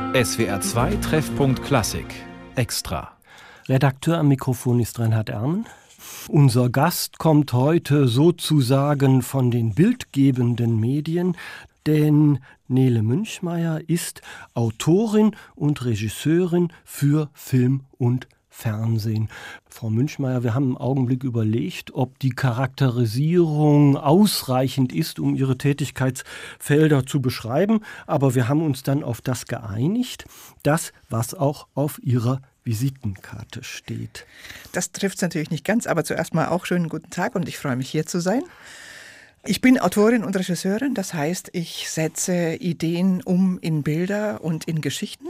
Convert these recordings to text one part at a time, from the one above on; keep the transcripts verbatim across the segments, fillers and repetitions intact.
S W R zwei Treffpunkt Klassik Extra. Redakteur am Mikrofon ist Reinhard Ermen. Unser Gast kommt heute sozusagen von den bildgebenden Medien, denn Nele Münchmeyer ist Autorin und Regisseurin für Film und Fernsehen. Frau Münchmeyer, wir haben im Augenblick überlegt, ob die Charakterisierung ausreichend ist, um Ihre Tätigkeitsfelder zu beschreiben, aber wir haben uns dann auf das geeinigt, das, was auch auf Ihrer Visitenkarte steht. Das trifft es natürlich nicht ganz, aber zuerst mal auch schönen guten Tag und ich freue mich, hier zu sein. Ich bin Autorin und Regisseurin, das heißt, ich setze Ideen um in Bilder und in Geschichten,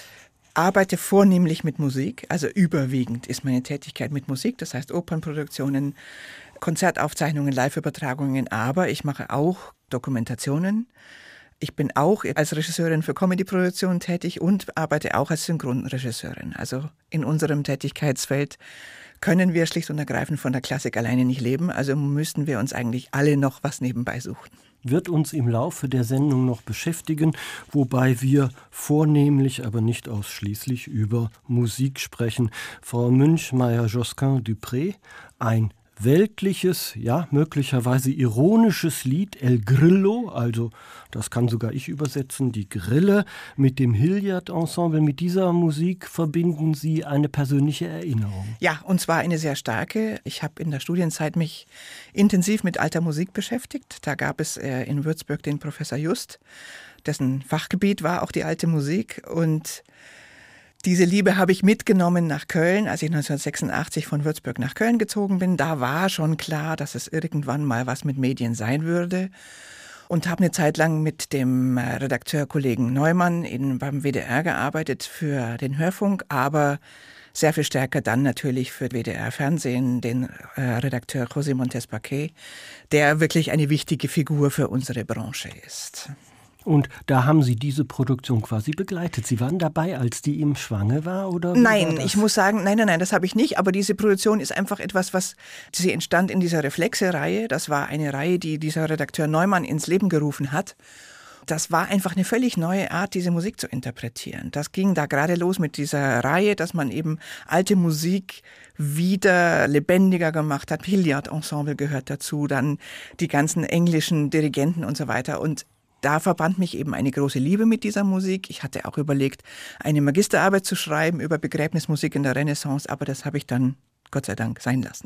arbeite vornehmlich mit Musik, also überwiegend ist meine Tätigkeit mit Musik, das heißt Opernproduktionen, Konzertaufzeichnungen, Live-Übertragungen, aber ich mache auch Dokumentationen. Ich bin auch als Regisseurin für Comedy-Produktionen tätig und arbeite auch als Synchronregisseurin. Also in unserem Tätigkeitsfeld können wir schlicht und ergreifend von der Klassik alleine nicht leben, also müssten wir uns eigentlich alle noch was nebenbei suchen. Wird uns im Laufe der Sendung noch beschäftigen, wobei wir vornehmlich, aber nicht ausschließlich über Musik sprechen. Frau Münchmeyer, Josquin du Pré, ein weltliches, ja, möglicherweise ironisches Lied, El Grillo, also das kann sogar ich übersetzen, die Grille, mit dem Hilliard-Ensemble. Mit dieser Musik verbinden Sie eine persönliche Erinnerung. Ja, und zwar eine sehr starke. Ich habe in der Studienzeit mich intensiv mit alter Musik beschäftigt. Da gab es äh, in Würzburg den Professor Just, dessen Fachgebiet war auch die alte Musik, und diese Liebe habe ich mitgenommen nach Köln, als ich neunzehnhundertsechsundachtzig von Würzburg nach Köln gezogen bin. Da war schon klar, dass es irgendwann mal was mit Medien sein würde. Und habe eine Zeit lang mit dem Redakteurkollegen Neumann in, beim W D R gearbeitet für den Hörfunk, aber sehr viel stärker dann natürlich für W D R Fernsehen, den äh, Redakteur José Montes Paquet, der wirklich eine wichtige Figur für unsere Branche ist. Und da haben Sie diese Produktion quasi begleitet. Sie waren dabei, als die ihm schwanger war, oder? Nein, ich muss sagen, nein, nein, nein, das habe ich nicht. Aber diese Produktion ist einfach etwas, was, sie entstand in dieser Reflexe-Reihe. Das war eine Reihe, die dieser Redakteur Neumann ins Leben gerufen hat. Das war einfach eine völlig neue Art, diese Musik zu interpretieren. Das ging da gerade los mit dieser Reihe, dass man eben alte Musik wieder lebendiger gemacht hat. Hilliard-Ensemble gehört dazu, dann die ganzen englischen Dirigenten und so weiter. Und da verband mich eben eine große Liebe mit dieser Musik. Ich hatte auch überlegt, eine Magisterarbeit zu schreiben über Begräbnismusik in der Renaissance, aber das habe ich dann Gott sei Dank sein lassen.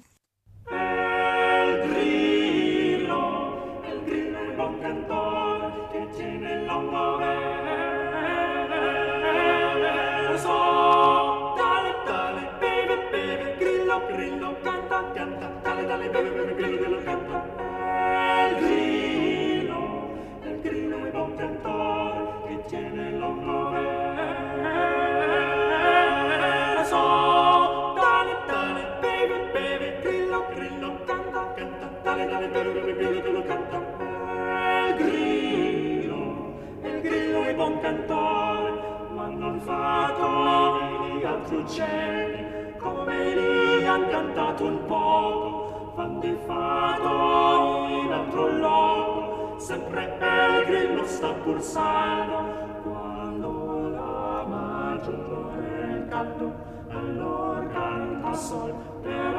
Come li han cantato un poco, van de fatto in altro loco, sempre il grillo sta pur salvo, quando la maggiore il canto, allor canta sol per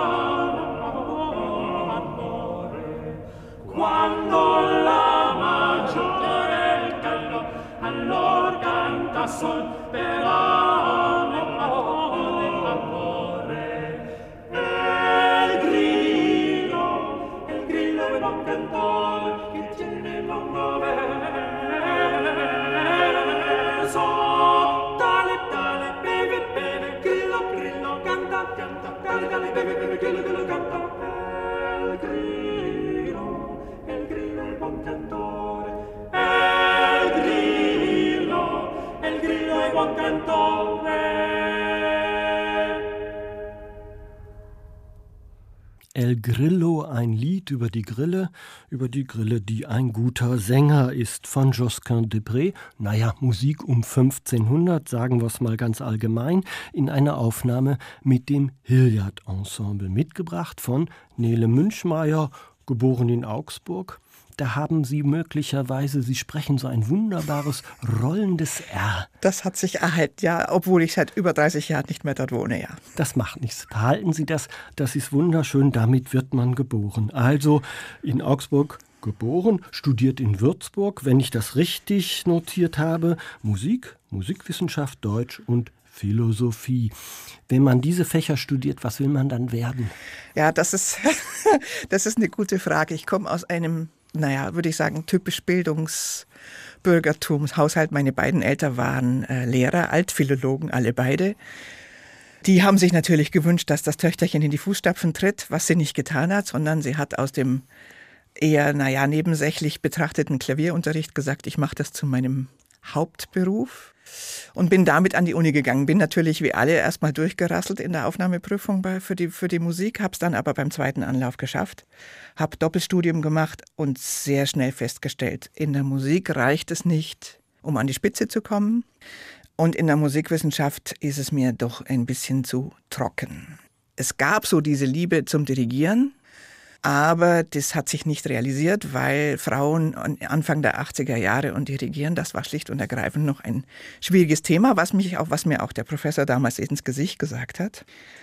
amore. Quando la maggiore il canto, allor canta sol per amore. El Grillo, ein Lied über die Grille, über die Grille, die ein guter Sänger ist, von Josquin du Pré. Naja, Musik um fünfzehnhundert, sagen wir es mal ganz allgemein, in einer Aufnahme mit dem Hilliard-Ensemble, mitgebracht von Nele Münchmeyer, geboren in Augsburg. da haben Sie möglicherweise, Sie sprechen so ein wunderbares rollendes R. Das hat sich erhalten, ja, obwohl ich seit über dreißig Jahren nicht mehr dort wohne, ja. Das macht nichts. Behalten Sie das, das ist wunderschön, damit wird man geboren. Also in Augsburg geboren, studiert in Würzburg, wenn ich das richtig notiert habe, Musik, Musikwissenschaft, Deutsch und Philosophie. Wenn man diese Fächer studiert, was will man dann werden? Ja, das ist, das ist eine gute Frage. Ich komme aus einem, naja, würde ich sagen, typisch Bildungsbürgertumshaushalt. Meine beiden Eltern waren äh, Lehrer, Altphilologen, alle beide. Die haben sich natürlich gewünscht, dass das Töchterchen in die Fußstapfen tritt, was sie nicht getan hat, sondern sie hat aus dem eher, naja, nebensächlich betrachteten Klavierunterricht gesagt, ich mache das zu meinem Hauptberuf und bin damit an die Uni gegangen. Bin natürlich wie alle erstmal durchgerasselt in der Aufnahmeprüfung bei, für, die, für die Musik, habe es dann aber beim zweiten Anlauf geschafft, habe Doppelstudium gemacht und sehr schnell festgestellt, in der Musik reicht es nicht, um an die Spitze zu kommen. Und in der Musikwissenschaft ist es mir doch ein bisschen zu trocken. Es gab so diese Liebe zum Dirigieren, aber das hat sich nicht realisiert, weil Frauen Anfang der achtziger Jahre und Dirigieren, das war schlicht und ergreifend noch ein schwieriges Thema, was, mich auch, was mir auch der Professor damals ins Gesicht gesagt hat.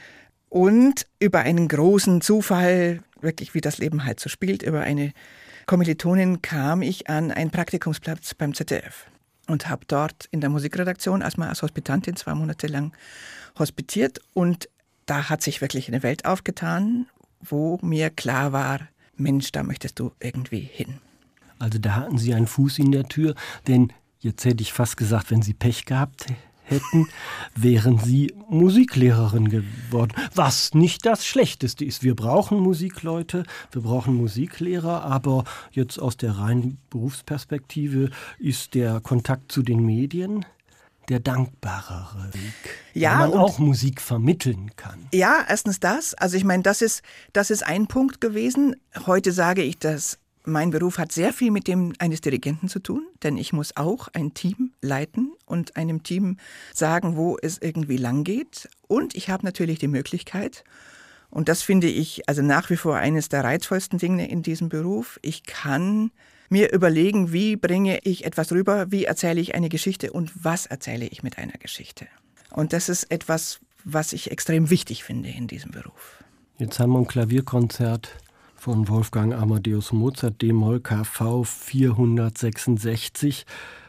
Und über einen großen Zufall, wirklich wie das Leben halt so spielt, über eine Kommilitonin kam ich an einen Praktikumsplatz beim Z D F und habe dort in der Musikredaktion erstmal als Hospitantin zwei Monate lang hospitiert. Und da hat sich wirklich eine Welt aufgetan, wo mir klar war, Mensch, da möchtest du irgendwie hin. Also da hatten Sie einen Fuß in der Tür, denn jetzt hätte ich fast gesagt, wenn Sie Pech gehabt hätten, wären Sie Musiklehrerin geworden. Was nicht das Schlechteste ist. Wir brauchen Musikleute, wir brauchen Musiklehrer, aber jetzt aus der reinen Berufsperspektive ist der Kontakt zu den Medien der dankbarere Weg, ja, wo man auch Musik vermitteln kann. Ja, erstens das. Also ich meine, das ist, das ist ein Punkt gewesen. Heute sage ich, dass mein Beruf hat sehr viel mit dem eines Dirigenten zu tun, denn ich muss auch ein Team leiten und einem Team sagen, wo es irgendwie lang geht. Und ich habe natürlich die Möglichkeit, und das finde ich also nach wie vor eines der reizvollsten Dinge in diesem Beruf, ich kann mir überlegen, wie bringe ich etwas rüber, wie erzähle ich eine Geschichte und was erzähle ich mit einer Geschichte. Und das ist etwas, was ich extrem wichtig finde in diesem Beruf. Jetzt haben wir ein Klavierkonzert von Wolfgang Amadeus Mozart, D-Moll K V vierhundertsechsundsechzig.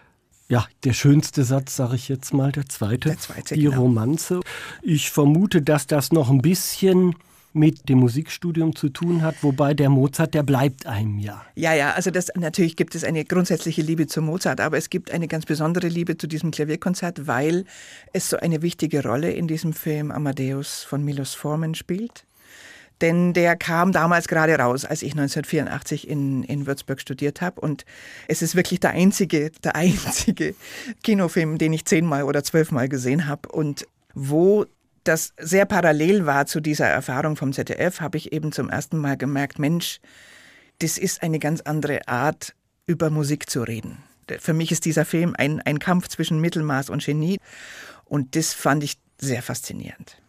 Ja, der schönste Satz, sage ich jetzt mal, der zweite, der zweite die genau. Romanze. Ich vermute, dass das noch ein bisschen mit dem Musikstudium zu tun hat, wobei der Mozart, der bleibt einem ja. Ja, ja, also das, natürlich gibt es eine grundsätzliche Liebe zu Mozart, aber es gibt eine ganz besondere Liebe zu diesem Klavierkonzert, weil es so eine wichtige Rolle in diesem Film Amadeus von Milos Forman spielt. Denn der kam damals gerade raus, als ich neunzehnhundertvierundachtzig in, in Würzburg studiert habe. Und es ist wirklich der einzige, der einzige Kinofilm, den ich zehnmal oder zwölfmal gesehen habe. Und wo das sehr parallel war zu dieser Erfahrung vom Z D F, habe ich eben zum ersten Mal gemerkt, Mensch, das ist eine ganz andere Art, über Musik zu reden. Für mich ist dieser Film ein, ein Kampf zwischen Mittelmaß und Genie. Und das fand ich sehr faszinierend.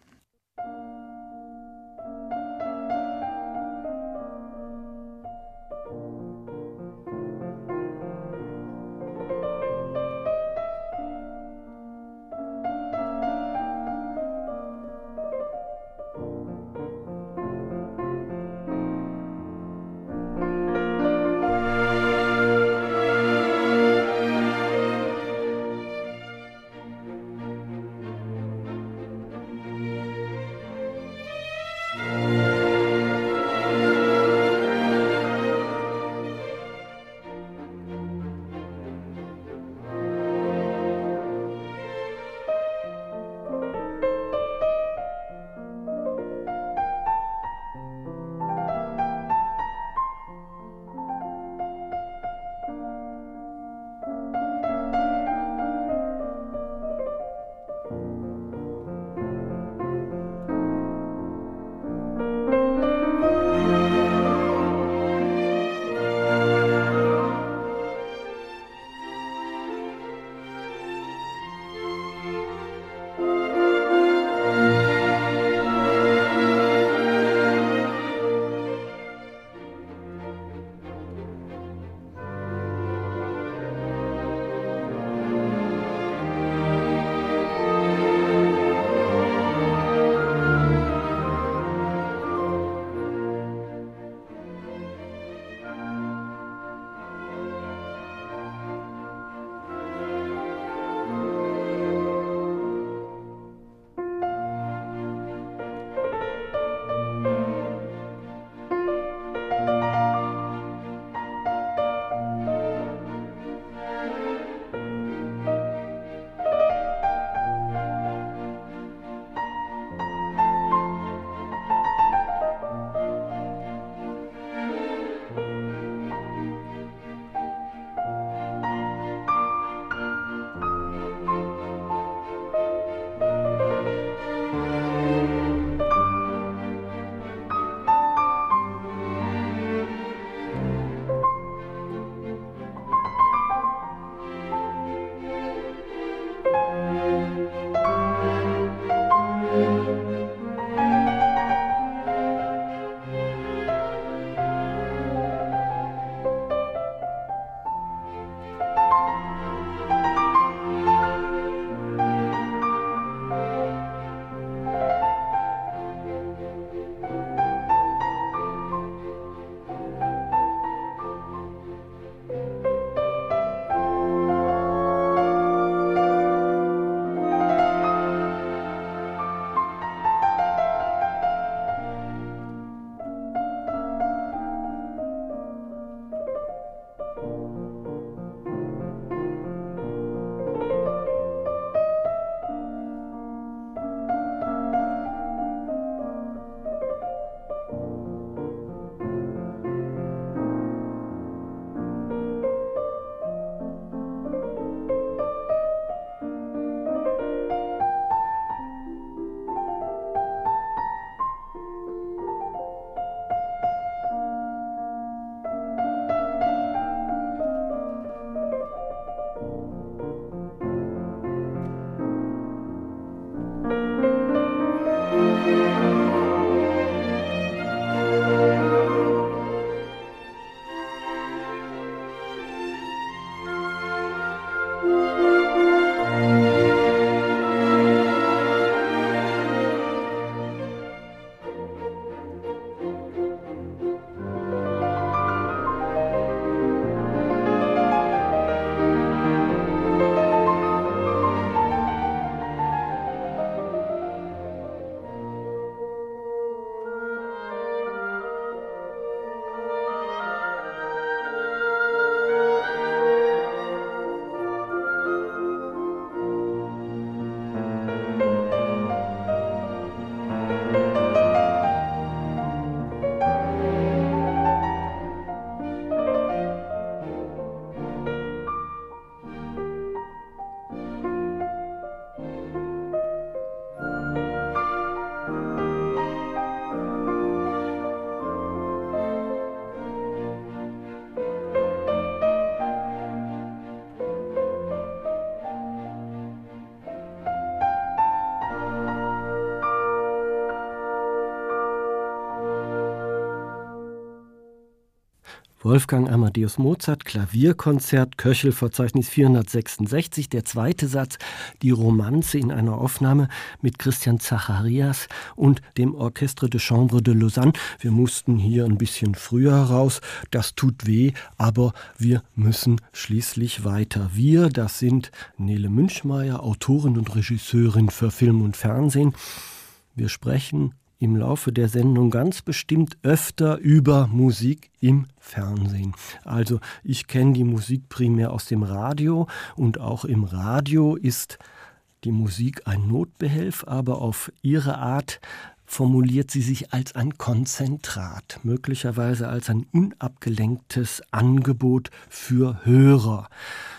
Wolfgang Amadeus Mozart, Klavierkonzert, Köchel-Verzeichnis vierhundertsechsundsechzig. Der zweite Satz, die Romanze in einer Aufnahme mit Christian Zacharias und dem Orchestre de Chambre de Lausanne. Wir mussten hier ein bisschen früher raus. Das tut weh, aber wir müssen schließlich weiter. Wir, das sind Nele Münchmeyer, Autorin und Regisseurin für Film und Fernsehen. Wir sprechen im Laufe der Sendung ganz bestimmt öfter über Musik im Fernsehen. Also ich kenne die Musik primär aus dem Radio und auch im Radio ist die Musik ein Notbehelf, aber auf ihre Art formuliert sie sich als ein Konzentrat, möglicherweise als ein unabgelenktes Angebot für Hörer.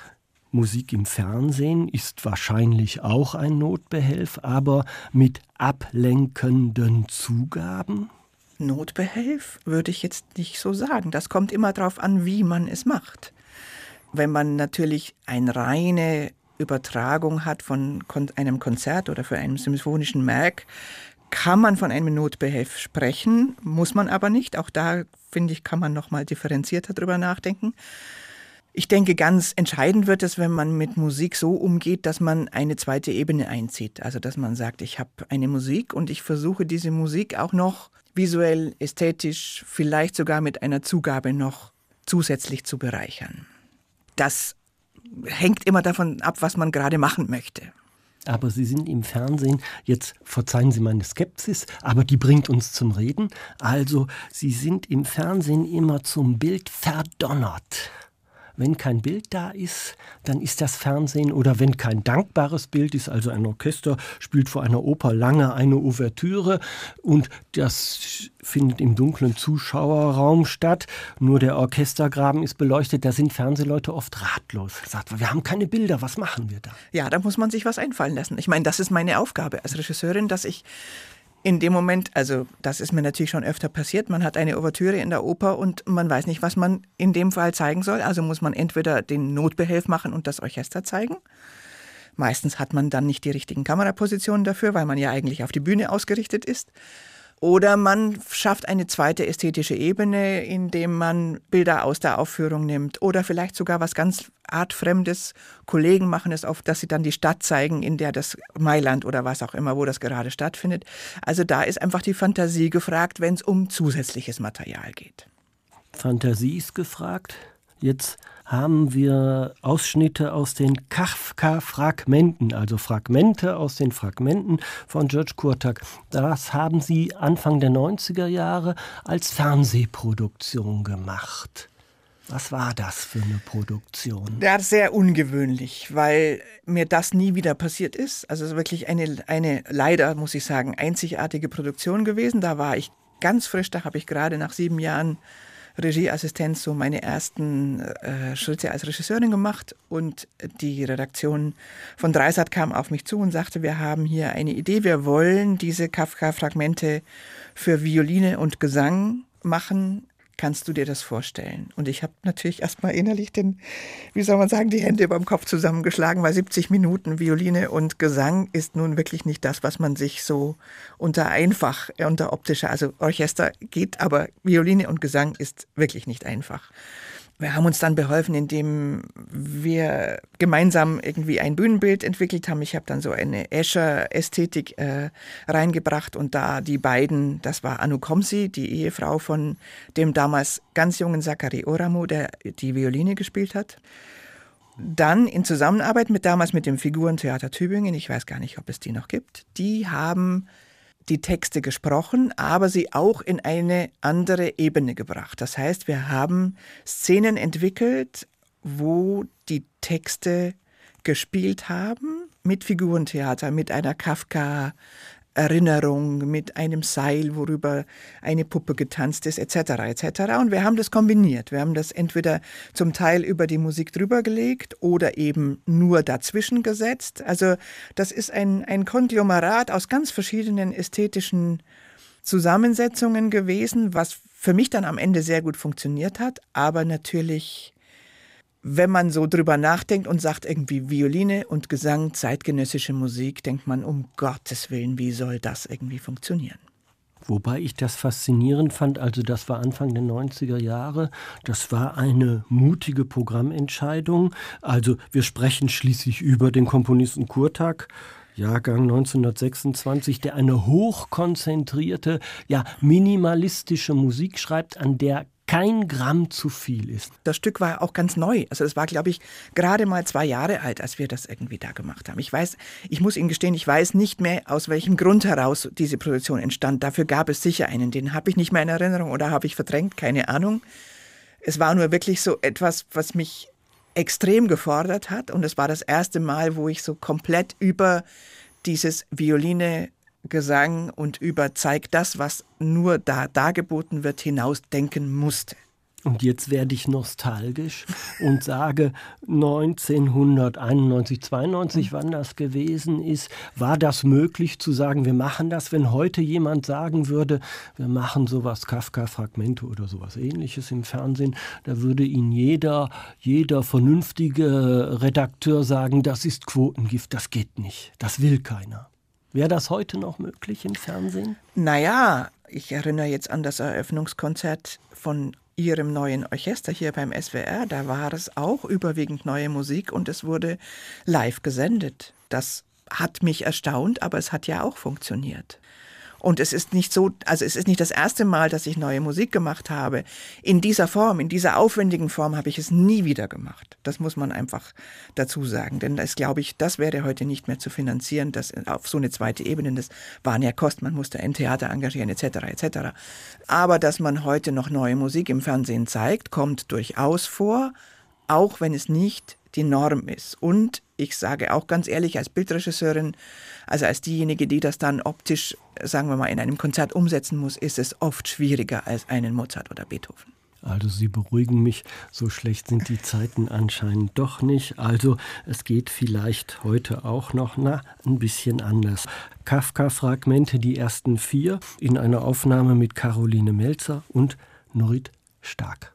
Musik im Fernsehen ist wahrscheinlich auch ein Notbehelf, aber mit ablenkenden Zugaben? Notbehelf würde ich jetzt nicht so sagen. Das kommt immer darauf an, wie man es macht. Wenn man natürlich eine reine Übertragung hat von einem Konzert oder für einen symphonischen Werk, kann man von einem Notbehelf sprechen, muss man aber nicht. Auch da, finde ich, kann man noch mal differenzierter drüber nachdenken. Ich denke, ganz entscheidend wird es, wenn man mit Musik so umgeht, dass man eine zweite Ebene einzieht. Also, dass man sagt, ich habe eine Musik und ich versuche diese Musik auch noch visuell, ästhetisch, vielleicht sogar mit einer Zugabe noch zusätzlich zu bereichern. Das hängt immer davon ab, was man gerade machen möchte. Aber Sie sind im Fernsehen, jetzt verzeihen Sie meine Skepsis, aber die bringt uns zum Reden. Also, Sie sind im Fernsehen immer zum Bild verdonnert. Wenn kein Bild da ist, dann ist das Fernsehen, oder wenn kein dankbares Bild ist, also ein Orchester spielt vor einer Oper lange eine Ouvertüre und das findet im dunklen Zuschauerraum statt, nur der Orchestergraben ist beleuchtet, da sind Fernsehleute oft ratlos. Sagt, wir haben keine Bilder, was machen wir da? Ja, da muss man sich was einfallen lassen. Ich meine, das ist meine Aufgabe als Regisseurin, dass ich in dem Moment, also das ist mir natürlich schon öfter passiert, man hat eine Ouvertüre in der Oper und man weiß nicht, was man in dem Fall zeigen soll. Also muss man entweder den Notbehelf machen und das Orchester zeigen. Meistens hat man dann nicht die richtigen Kamerapositionen dafür, weil man ja eigentlich auf die Bühne ausgerichtet ist. Oder man schafft eine zweite ästhetische Ebene, indem man Bilder aus der Aufführung nimmt. Oder vielleicht sogar was ganz artfremdes. Kollegen machen es oft, dass sie dann die Stadt zeigen, in der das Mailand oder was auch immer, wo das gerade stattfindet. Also da ist einfach die Fantasie gefragt, wenn es um zusätzliches Material geht. Fantasie ist gefragt. Jetzt haben wir Ausschnitte aus den Kafka-Fragmenten, also Fragmente aus den Fragmenten von George Kurtak. Das haben Sie Anfang der neunziger Jahre als Fernsehproduktion gemacht. Was war das für eine Produktion? Ja, sehr ungewöhnlich, weil mir das nie wieder passiert ist. Also es ist wirklich eine, eine leider, muss ich sagen, einzigartige Produktion gewesen. Da war ich ganz frisch, da habe ich gerade nach sieben Jahren Regieassistenz so meine ersten äh, Schritte als Regisseurin gemacht und die Redaktion von Dreisat kam auf mich zu und sagte, wir haben hier eine Idee, wir wollen diese Kafka-Fragmente für Violine und Gesang machen. Kannst du dir das vorstellen? Und ich habe natürlich erstmal innerlich den, wie soll man sagen, die Hände über dem Kopf zusammengeschlagen, weil siebzig Minuten Violine und Gesang ist nun wirklich nicht das, was man sich so unter einfach, unter optischer, also Orchester geht, aber Violine und Gesang ist wirklich nicht einfach. Wir haben uns dann beholfen, indem wir gemeinsam irgendwie ein Bühnenbild entwickelt haben. Ich habe dann so eine Escher-Ästhetik äh, reingebracht und da die beiden, das war Anu Komsi, die Ehefrau von dem damals ganz jungen Sakari Oramu, der die Violine gespielt hat. Dann in Zusammenarbeit mit damals mit dem Figurentheater Tübingen, ich weiß gar nicht, ob es die noch gibt, die haben die Texte gesprochen, aber sie auch in eine andere Ebene gebracht. Das heißt, wir haben Szenen entwickelt, wo die Texte gespielt haben mit Figurentheater, mit einer Kafka-Erinnerung, mit einem Seil, worüber eine Puppe getanzt ist, et cetera et cetera. Und wir haben das kombiniert. Wir haben das entweder zum Teil über die Musik drüber gelegt oder eben nur dazwischen gesetzt. Also das ist ein, ein Konglomerat aus ganz verschiedenen ästhetischen Zusammensetzungen gewesen, was für mich dann am Ende sehr gut funktioniert hat, aber natürlich, wenn man so drüber nachdenkt und sagt irgendwie Violine und Gesang, zeitgenössische Musik, denkt man, um Gottes Willen, wie soll das irgendwie funktionieren? Wobei ich das faszinierend fand, also das war Anfang der neunziger Jahre, das war eine mutige Programmentscheidung. Also wir sprechen schließlich über den Komponisten Kurtak, Jahrgang neunzehnhundertsechsundzwanzig, der eine hochkonzentrierte, ja minimalistische Musik schreibt, an der kein Gramm zu viel ist. Das Stück war auch ganz neu. Also das war, glaube ich, gerade mal zwei Jahre alt, als wir das irgendwie da gemacht haben. Ich weiß, ich muss Ihnen gestehen, ich weiß nicht mehr, aus welchem Grund heraus diese Produktion entstand. Dafür gab es sicher einen. Den habe ich nicht mehr in Erinnerung oder habe ich verdrängt, keine Ahnung. Es war nur wirklich so etwas, was mich extrem gefordert hat. Und es war das erste Mal, wo ich so komplett über dieses Violine Gesang und über zeigt das, was nur da dargeboten wird, hinaus denken musste. Und jetzt werde ich nostalgisch und sage, neunzehnhunderteinundneunzig, zweiundneunzig, wann das gewesen ist, war das möglich zu sagen, wir machen das, wenn heute jemand sagen würde, wir machen sowas, Kafka-Fragmente oder sowas Ähnliches im Fernsehen, da würde Ihnen jeder, jeder vernünftige Redakteur sagen, das ist Quotengift, das geht nicht, das will keiner. Wäre das heute noch möglich im Fernsehen? Naja, ich erinnere jetzt an das Eröffnungskonzert von Ihrem neuen Orchester hier beim S W R. Da war es auch überwiegend neue Musik und es wurde live gesendet. Das hat mich erstaunt, aber es hat ja auch funktioniert. Und es ist nicht so, also es ist nicht das erste Mal, dass ich neue Musik gemacht habe. In dieser Form, in dieser aufwendigen Form habe ich es nie wieder gemacht. Das muss man einfach dazu sagen. Denn das glaube ich, das wäre heute nicht mehr zu finanzieren, das auf so eine zweite Ebene. Das waren ja Kosten, man musste ein Theater engagieren et cetera et cetera. Aber dass man heute noch neue Musik im Fernsehen zeigt, kommt durchaus vor, auch wenn es nicht die Norm ist. Und ich sage auch ganz ehrlich, als Bildregisseurin, also als diejenige, die das dann optisch, sagen wir mal, in einem Konzert umsetzen muss, ist es oft schwieriger als einen Mozart oder Beethoven. Also Sie beruhigen mich, so schlecht sind die Zeiten anscheinend doch nicht. Also es geht vielleicht heute auch noch na, ein bisschen anders. Kafka-Fragmente, die ersten vier, in einer Aufnahme mit Caroline Melzer und Norit Stark.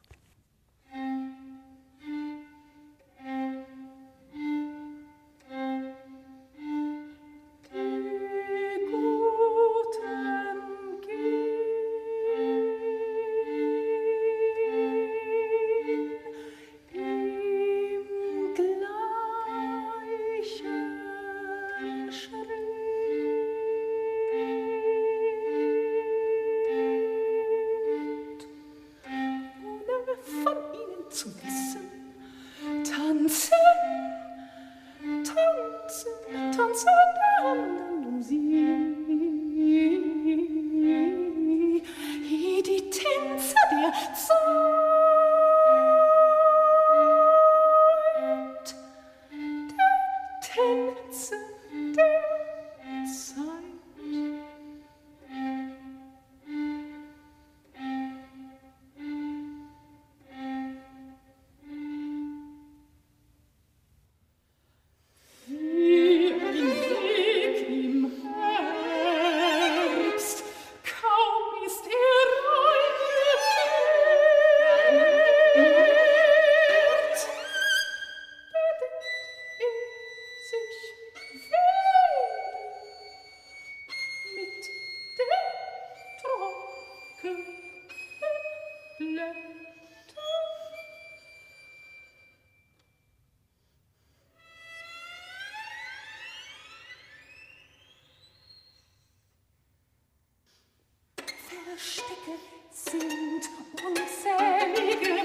Verstecke sind unzählige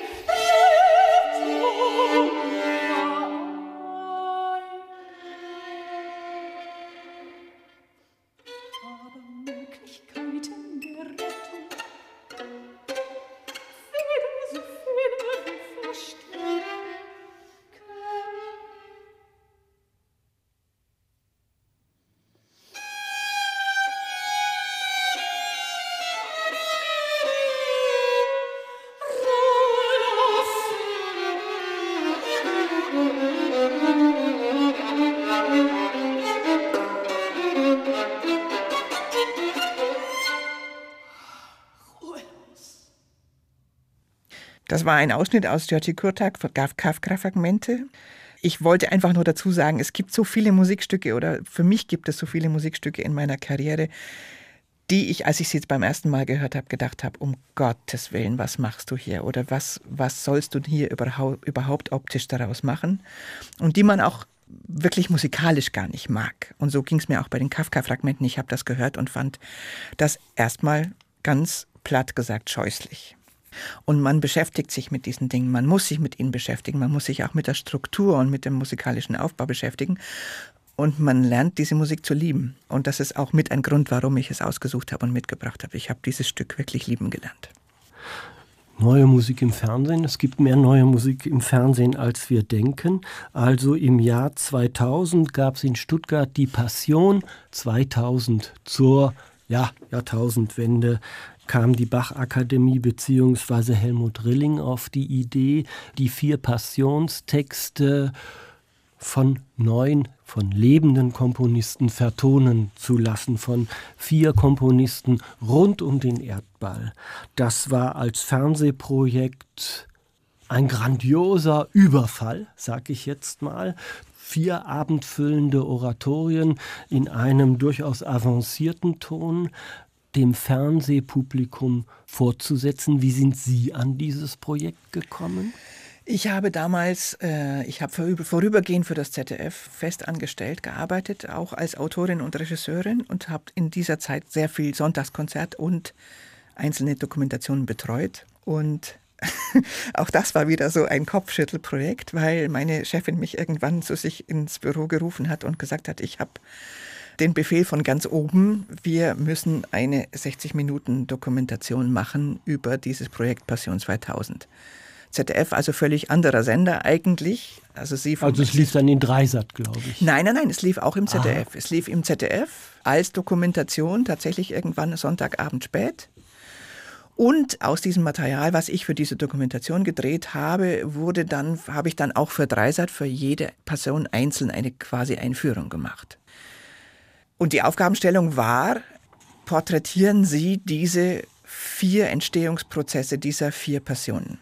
aber Möglichkeiten der Rettung viele, so viele wir verstecken. Das war ein Ausschnitt aus György Kurtak, Kafka-Fragmente. Ich wollte einfach nur dazu sagen, es gibt so viele Musikstücke oder für mich gibt es so viele Musikstücke in meiner Karriere, die ich, als ich sie jetzt beim ersten Mal gehört habe, gedacht habe, um Gottes Willen, was machst du hier? Oder was, was sollst du hier überhaupt, überhaupt optisch daraus machen? Und die man auch wirklich musikalisch gar nicht mag. Und so ging es mir auch bei den Kafka-Fragmenten. Ich habe das gehört und fand das erstmal ganz platt gesagt scheußlich. Und man beschäftigt sich mit diesen Dingen, man muss sich mit ihnen beschäftigen, man muss sich auch mit der Struktur und mit dem musikalischen Aufbau beschäftigen. Und man lernt diese Musik zu lieben. Und das ist auch mit ein Grund, warum ich es ausgesucht habe und mitgebracht habe. Ich habe dieses Stück wirklich lieben gelernt. Neue Musik im Fernsehen. Es gibt mehr neue Musik im Fernsehen, als wir denken. Also im Jahr zweitausend gab es in Stuttgart die Passion. zweitausend zur ja, Jahrtausendwende kam die Bach-Akademie bzw. Helmut Rilling auf die Idee, die vier Passionstexte von neun, von lebenden Komponisten vertonen zu lassen, von vier Komponisten rund um den Erdball. Das war als Fernsehprojekt ein grandioser Überfall, sag ich jetzt mal. Vier abendfüllende Oratorien in einem durchaus avancierten Ton, dem Fernsehpublikum vorzusetzen. Wie sind Sie an dieses Projekt gekommen? Ich habe damals, äh, ich habe vorüber, vorübergehend für das Z D F fest angestellt gearbeitet, auch als Autorin und Regisseurin und habe in dieser Zeit sehr viel Sonntagskonzert und einzelne Dokumentationen betreut. Und auch das war wieder so ein Kopfschüttelprojekt, weil meine Chefin mich irgendwann zu sich ins Büro gerufen hat und gesagt hat, ich habe den Befehl von ganz oben, wir müssen eine sechzig Minuten Dokumentation machen über dieses Projekt Passion zweitausend. Z D F, also völlig anderer Sender eigentlich. Also, sie also es lief dann in Dreisat, glaube ich. Nein, nein, nein, es lief auch im Z D F. Ah. Es lief im Z D F als Dokumentation, tatsächlich irgendwann Sonntagabend spät. Und aus diesem Material, was ich für diese Dokumentation gedreht habe, wurde dann, habe ich dann auch für Dreisat für jede Passion einzeln eine quasi Einführung gemacht. Und die Aufgabenstellung war, porträtieren Sie diese vier Entstehungsprozesse dieser vier Passionen.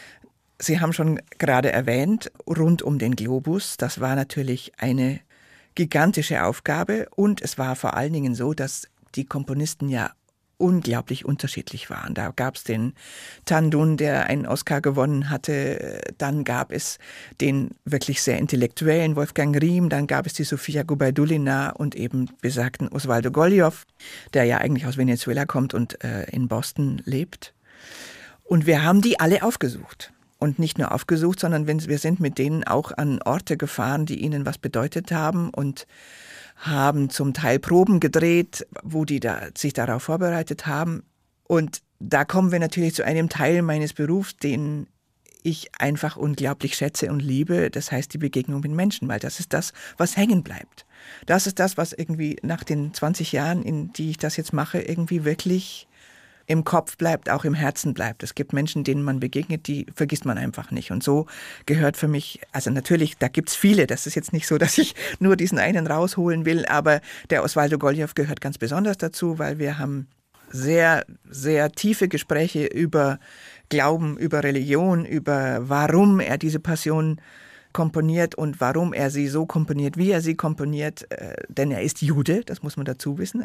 Sie haben schon gerade erwähnt, rund um den Globus, das war natürlich eine gigantische Aufgabe und es war vor allen Dingen so, dass die Komponisten ja unglaublich unterschiedlich waren. Da gab es den Tan Dun, der einen Oscar gewonnen hatte, dann gab es den wirklich sehr intellektuellen Wolfgang Riem, dann gab es die Sofia Gubaidulina und eben besagten Osvaldo Golijov, der ja eigentlich aus Venezuela kommt und äh, in Boston lebt. Und wir haben die alle aufgesucht. Und nicht nur aufgesucht, sondern wir sind mit denen auch an Orte gefahren, die ihnen was bedeutet haben und haben zum Teil Proben gedreht, wo die da, sich darauf vorbereitet haben. Und da kommen wir natürlich zu einem Teil meines Berufs, den ich einfach unglaublich schätze und liebe. Das heißt die Begegnung mit Menschen, weil das ist das, was hängen bleibt. Das ist das, was irgendwie nach den zwanzig Jahren, in die ich das jetzt mache, irgendwie wirklich im Kopf bleibt, auch im Herzen bleibt. Es gibt Menschen, denen man begegnet, die vergisst man einfach nicht. Und so gehört für mich, also natürlich, da gibt's viele, das ist jetzt nicht so, dass ich nur diesen einen rausholen will, aber der Osvaldo Golijov gehört ganz besonders dazu, weil wir haben sehr, sehr tiefe Gespräche über Glauben, über Religion, über warum er diese Passion komponiert und warum er sie so komponiert, wie er sie komponiert, denn er ist Jude, das muss man dazu wissen.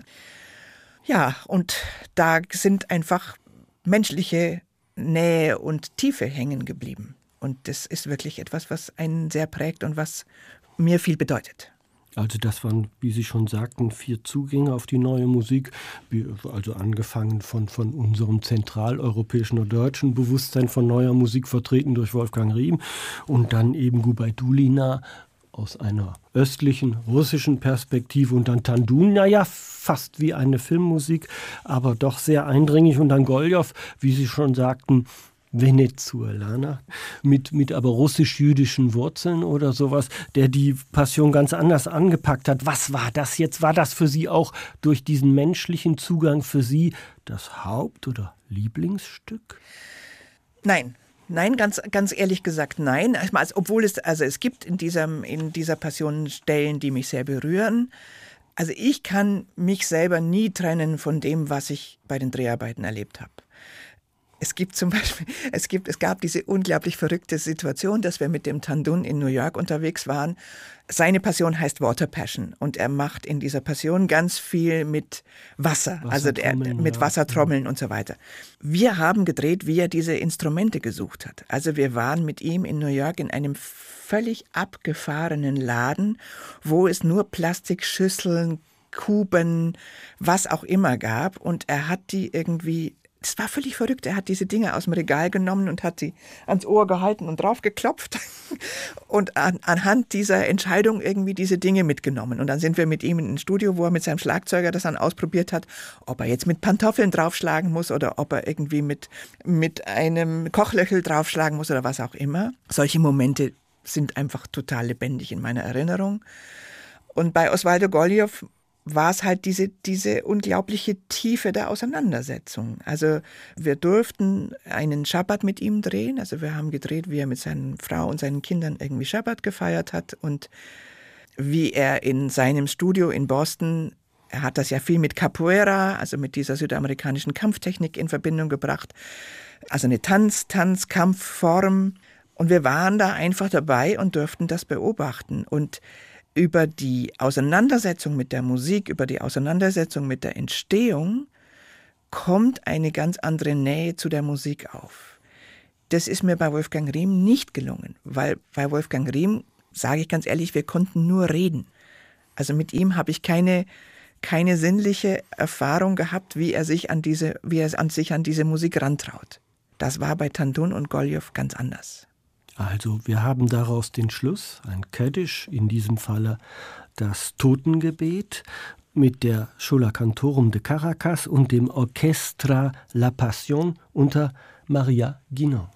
Ja, und da sind einfach menschliche Nähe und Tiefe hängen geblieben. Und das ist wirklich etwas, was einen sehr prägt und was mir viel bedeutet. Also das waren, wie Sie schon sagten, vier Zugänge auf die neue Musik, also angefangen von, von unserem zentraleuropäischen oder deutschen Bewusstsein von neuer Musik, vertreten durch Wolfgang Riem und dann eben Gubaidulina aus einer östlichen, russischen Perspektive und dann Tan Dun, naja, fast wie eine Filmmusik, aber doch sehr eindringlich und dann Golijov, wie Sie schon sagten, Venezuelaner, mit, mit aber russisch-jüdischen Wurzeln oder sowas, der die Passion ganz anders angepackt hat. Was war das jetzt? War das für Sie auch durch diesen menschlichen Zugang für Sie das Haupt- oder Lieblingsstück? Nein. Nein, ganz, ganz ehrlich gesagt, nein. Also, obwohl es, also es gibt in diesem, in dieser Passion Stellen, die mich sehr berühren. Also ich kann mich selber nie trennen von dem, was ich bei den Dreharbeiten erlebt habe. Es gibt zum Beispiel, es gibt, es gab diese unglaublich verrückte Situation, dass wir mit dem Tandun in New York unterwegs waren. Seine Passion heißt Water Passion und er macht in dieser Passion ganz viel mit Wasser, also der, mit Wassertrommeln ja. und so weiter. Wir haben gedreht, wie er diese Instrumente gesucht hat. Also wir waren mit ihm in New York in einem völlig abgefahrenen Laden, wo es nur Plastikschüsseln, Kuben, was auch immer gab und er hat die irgendwie Das war völlig verrückt. Er hat diese Dinge aus dem Regal genommen und hat sie ans Ohr gehalten und drauf geklopft und an, anhand dieser Entscheidung irgendwie diese Dinge mitgenommen. Und dann sind wir mit ihm in ein Studio, wo er mit seinem Schlagzeuger das dann ausprobiert hat, ob er jetzt mit Pantoffeln draufschlagen muss oder ob er irgendwie mit, mit einem Kochlöffel draufschlagen muss oder was auch immer. Solche Momente sind einfach total lebendig in meiner Erinnerung. Und bei Osvaldo Golijov war es halt diese, diese unglaubliche Tiefe der Auseinandersetzung. Also wir durften einen Schabbat mit ihm drehen. Also wir haben gedreht, wie er mit seiner Frau und seinen Kindern irgendwie Schabbat gefeiert hat und wie er in seinem Studio in Boston, er hat das ja viel mit Capoeira, also mit dieser südamerikanischen Kampftechnik in Verbindung gebracht. Also eine Tanz, Tanz, Kampfform. Und wir waren da einfach dabei und durften das beobachten. Und über die Auseinandersetzung mit der Musik, über die Auseinandersetzung mit der Entstehung kommt eine ganz andere Nähe zu der Musik auf. Das ist mir bei Wolfgang Riem nicht gelungen, weil bei Wolfgang Riem, sage ich ganz ehrlich, wir konnten nur reden. Also mit ihm habe ich keine, keine sinnliche Erfahrung gehabt, wie er sich an diese, wie er an sich an diese Musik rantraut. Das war bei Tandun und Golijov ganz anders. Also wir haben daraus den Schluss, ein Kaddisch, in diesem Falle das Totengebet mit der Schola Cantorum de Caracas und dem Orchestra La Passion unter Maria Guinan.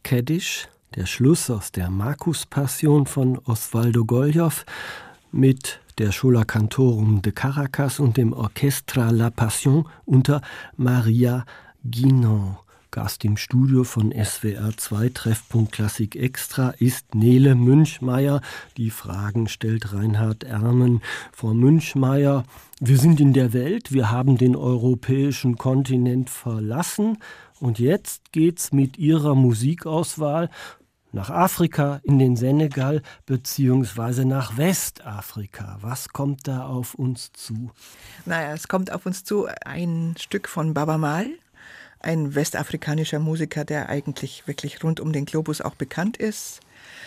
Kaddisch, der Schluss aus der Markus-Passion von Osvaldo Goljov mit der Schola Cantorum de Caracas und dem Orchestra La Passion unter Maria Guinan. Gast im Studio von S W R zwei Treffpunkt Klassik Extra ist Nele Münchmeyer. Die Fragen stellt Reinhard Ermen. Frau Münchmeyer, wir sind in der Welt, wir haben den europäischen Kontinent verlassen und jetzt geht's mit Ihrer Musikauswahl nach Afrika, in den Senegal beziehungsweise nach Westafrika. Was kommt da auf uns zu? Naja, es kommt auf uns zu ein Stück von Baaba Maal, ein westafrikanischer Musiker, der eigentlich wirklich rund um den Globus auch bekannt ist.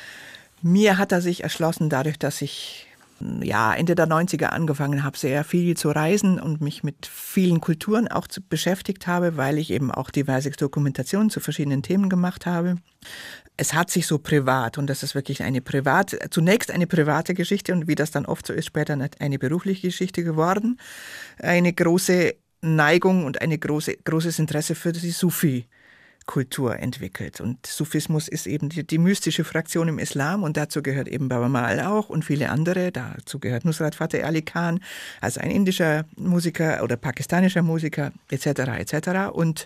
Mir hat er sich erschlossen, dadurch, dass ich ja, Ende der neunziger angefangen habe, sehr viel zu reisen und mich mit vielen Kulturen auch zu, beschäftigt habe, weil ich eben auch diverse Dokumentationen zu verschiedenen Themen gemacht habe. Es hat sich so privat, und das ist wirklich eine private, zunächst eine private Geschichte und wie das dann oft so ist, später eine berufliche Geschichte geworden, eine große Neigung und ein große, großes Interesse für die Sufi-Kultur entwickelt. Und Sufismus ist eben die, die mystische Fraktion im Islam und dazu gehört eben Baaba Maal auch und viele andere. Dazu gehört Nusrat Fateh Ali Khan, also ein indischer Musiker oder pakistanischer Musiker et cetera et cetera. Und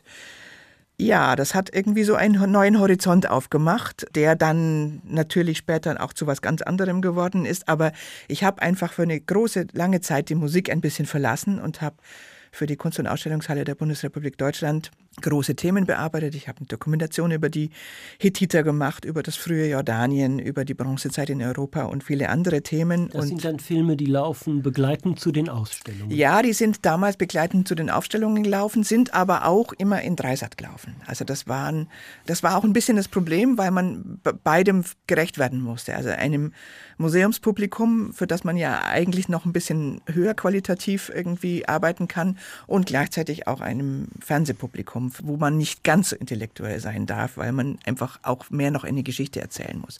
ja, das hat irgendwie so einen neuen Horizont aufgemacht, der dann natürlich später auch zu was ganz anderem geworden ist. Aber ich habe einfach für eine große, lange Zeit die Musik ein bisschen verlassen und habe für die Kunst- und Ausstellungshalle der Bundesrepublik Deutschland große Themen bearbeitet. Ich habe eine Dokumentation über die Hethiter gemacht, über das frühe Jordanien, über die Bronzezeit in Europa und viele andere Themen. Das und sind dann Filme, die laufen begleitend zu den Ausstellungen? Ja, die sind damals begleitend zu den Ausstellungen gelaufen, sind aber auch immer in Dreisat gelaufen. Also das waren, das war auch ein bisschen das Problem, weil man beidem gerecht werden musste. Also einem Museumspublikum, für das man ja eigentlich noch ein bisschen höher qualitativ irgendwie arbeiten kann, und gleichzeitig auch einem Fernsehpublikum, wo man nicht ganz so intellektuell sein darf, weil man einfach auch mehr noch eine Geschichte erzählen muss.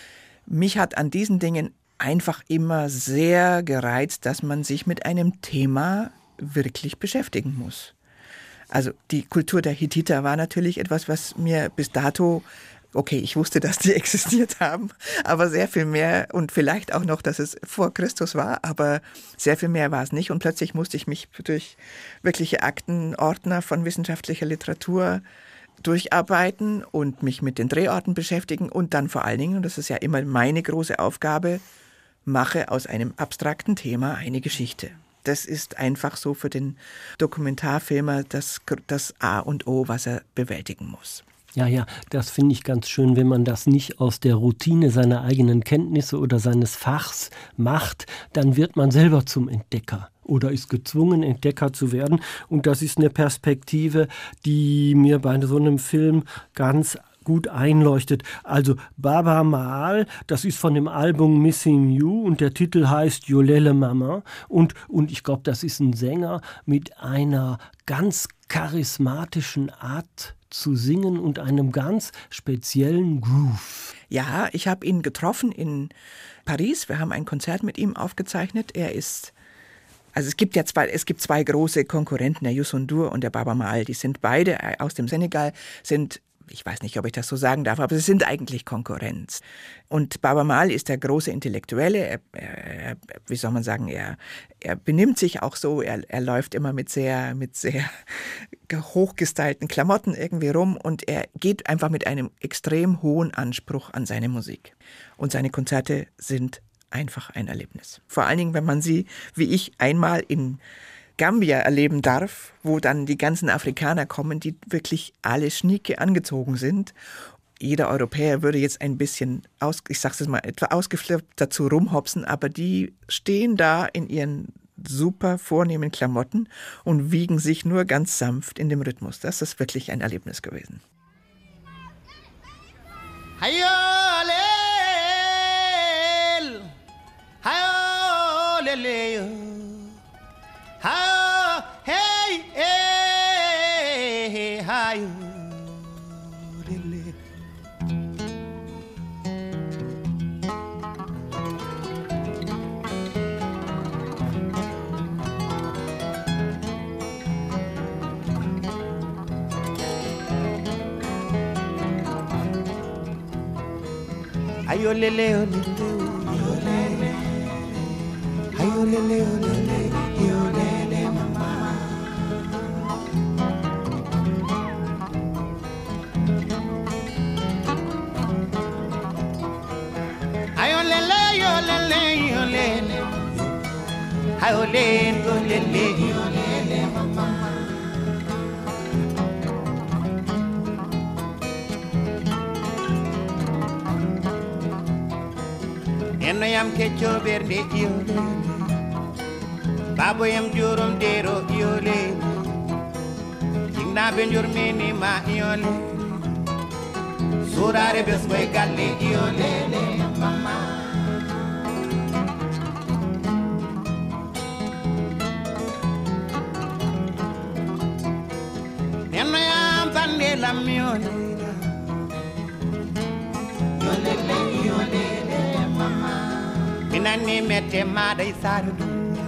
Mich hat an diesen Dingen einfach immer sehr gereizt, dass man sich mit einem Thema wirklich beschäftigen muss. Also die Kultur der Hethiter war natürlich etwas, was mir bis dato, okay, ich wusste, dass die existiert haben, aber sehr viel mehr und vielleicht auch noch, dass es vor Christus war, aber sehr viel mehr war es nicht. Und plötzlich musste ich mich durch wirkliche Aktenordner von wissenschaftlicher Literatur durcharbeiten und mich mit den Drehorten beschäftigen und dann vor allen Dingen, und das ist ja immer meine große Aufgabe, mache aus einem abstrakten Thema eine Geschichte. Das ist einfach so für den Dokumentarfilmer das, das A und O, was er bewältigen muss. Ja, ja, das finde ich ganz schön, wenn man das nicht aus der Routine seiner eigenen Kenntnisse oder seines Fachs macht, dann wird man selber zum Entdecker oder ist gezwungen, Entdecker zu werden. Und das ist eine Perspektive, die mir bei so einem Film ganz gut einleuchtet. Also Baaba Maal, das ist von dem Album Missing You und der Titel heißt Yolele Mama und, und ich glaube, das ist ein Sänger mit einer ganz charismatischen Art zu singen und einem ganz speziellen Groove. Ja, ich habe ihn getroffen in Paris. Wir haben ein Konzert mit ihm aufgezeichnet. Er ist, also es gibt ja zwei, es gibt zwei große Konkurrenten, der Youssou N'Dour und der Baaba Maal. Die sind beide aus dem Senegal, sind, ich weiß nicht, ob ich das so sagen darf, aber sie sind eigentlich Konkurrenz. Und Baaba Maal ist der große Intellektuelle, er, er, wie soll man sagen, er, er benimmt sich auch so, er, er läuft immer mit sehr, mit sehr hochgestylten Klamotten irgendwie rum und er geht einfach mit einem extrem hohen Anspruch an seine Musik. Und seine Konzerte sind einfach ein Erlebnis. Vor allen Dingen, wenn man sie, wie ich, einmal in Gambia erleben darf, wo dann die ganzen Afrikaner kommen, die wirklich alle schnieke angezogen sind. Jeder Europäer würde jetzt ein bisschen, aus, ich sag's jetzt mal, etwa ausgeflippt dazu rumhopsen, aber die stehen da in ihren super vornehmen Klamotten und wiegen sich nur ganz sanft in dem Rhythmus. Das ist wirklich ein Erlebnis gewesen. Hey, hey, hey, Ayo lele yo lele yo lele. Ayo lele yo lele yo lele mama. Ayo lele yo lele yo lele. Ayo lele yo lele yo lele mama. Eno yam kecho berde yole. Babo yam jurum dero yole. Jingna benjur mini ma yole. Surare beswe galle yole mama. Eno yam bande lam yole. Yole yole. Minani mete mada isaru dunya.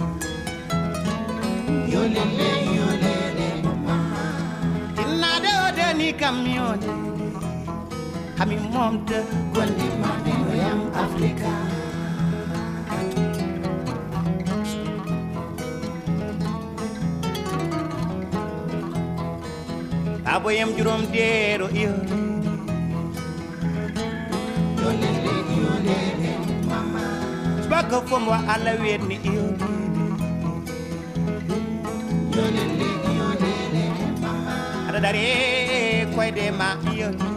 Yolele yolele mama. Inade ode ni kamyone. Kami momte gondi mane yam Afrika. Abo yam jurom dero yole. Yolele yolele. Baka from wa ala wet ni yole. Yolele yolele mama. Ada dari koy de ma yole.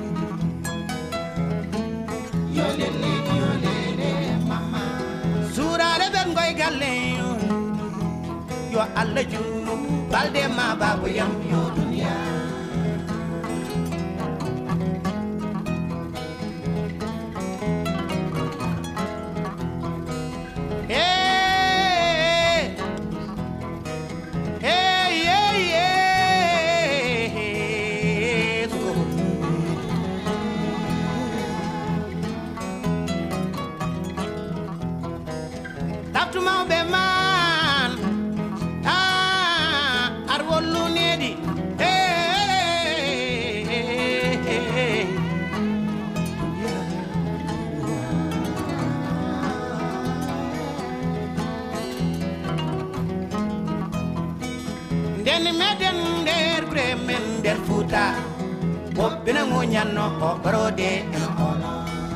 Yolele yolele mama. Surare ben goy galle yole. Yo alla ju balde ma babu yam yo dunya. Deni meden der bremen der futa. Bobina ngonyano o brode en ono.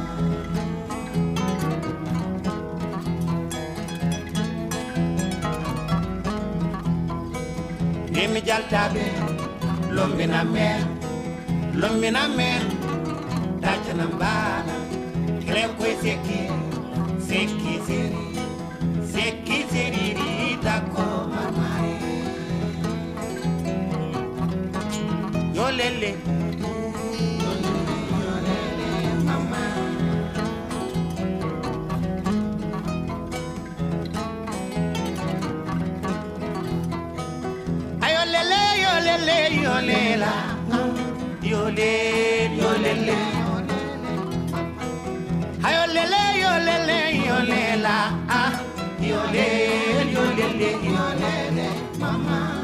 Demi jaltabe lombina men. Lombina men. Tachana mbala. Krem koy seki. Seki seri. Seki seri rita ko mamare. Yolele, yolele, yolele, mama. Ayolele, yolele, yolela, yole, yolele, ayolele, yolele, yolela, ah, yole, yolele, yolele, mama.